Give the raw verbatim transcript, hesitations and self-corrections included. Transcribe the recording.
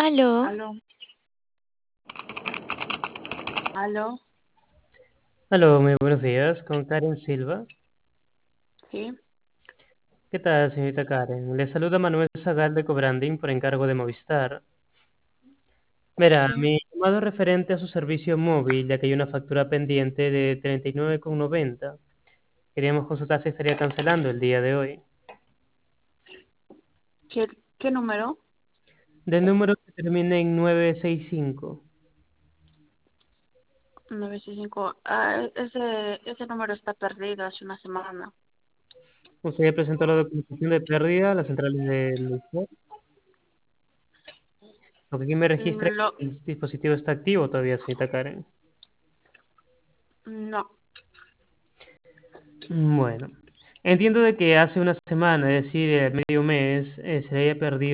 Aló, Aló, aló, Aló, muy buenos días, con Karen Silva. sí. ¿Qué tal, señorita Karen? Le saluda Manuel Zagal de Cobranding por encargo de Movistar. Verá, Sí. mi llamado es referente a su servicio móvil, ya que hay una factura pendiente de treinta y nueve con noventa. Queríamos consultar si estaría cancelando el día de hoy. ¿Qué, qué número? Del número que termine en nueve seis cinco. Nueve seis cinco. Ah, ese, ese número está perdido hace una semana. Usted ya presentó la documentación de pérdida a las centrales de Movistar. Lo que aquí me registra es Lo, que el dispositivo está activo todavía, señorita Karen. no. Bueno, entiendo de que hace una semana, es decir, eh, medio mes, eh, se le haya perdido